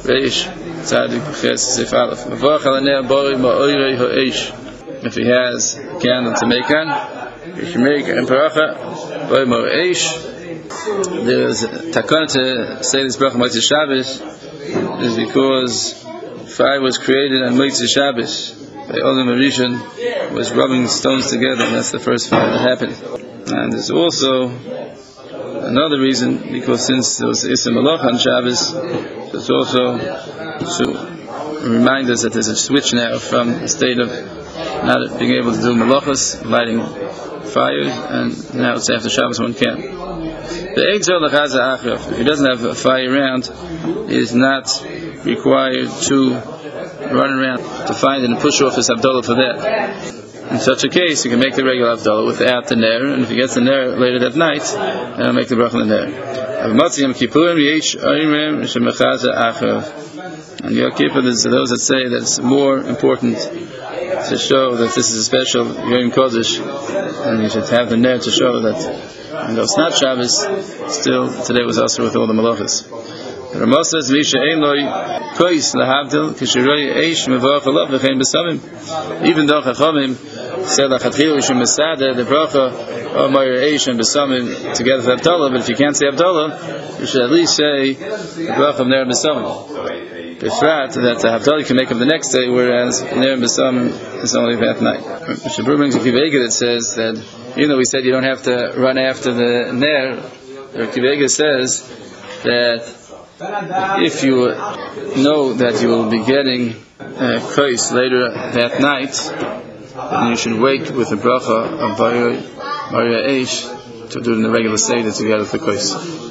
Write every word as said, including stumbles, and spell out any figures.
Reish Tzadik Ches Sif Aleph. Mavach al Ner Bori Ma'orei Ha'esh. If he has a candle to make on, he should make a bracha Bori Ma'Eish. There is takana to say this bracha Motzei Shabbos is because fire was created on Motzei Shabbos. The Olam Rishon was rubbing stones together, and that's the first fire that happened. And there's also another reason, because since there was Issa Malach on Shabbos, it's also to remind us that there's a switch now from a state of not being able to do malachas, lighting fires, and now it's after Shabbos one can. If he doesn't have a fire around, he is not required to run around to find it and push off his Havdalah for that. In such a case, you can make the regular Havdalah without the Ner, and if he gets the Ner later that night, then he'll make the bracha on the Ner. And Yom Kippur, there's those that say that it's more important to show that this is a special Yom Kodesh, and you should have the Ner to show that, and though it's not Shabbos, still today was also with all the malachas. Ramah says, even though Chachamim said lachatchila we should mesader the bracha of Ma'ir Eish and Besamim together for Havdalah, but if you can't say Havdalah, you should at least say the bracha of Ner Besamim. Befrat that the Havdalah you can make up the next day, whereas Ner Besamim is only that night. Shabur brings a Kivega that says that even though we said you don't have to run after the Ner, the Kivega says that if you know that you will be getting a kais later that night, then you should wait with the bracha of Ma'ir Eish to do it in the regular seder together with the kais.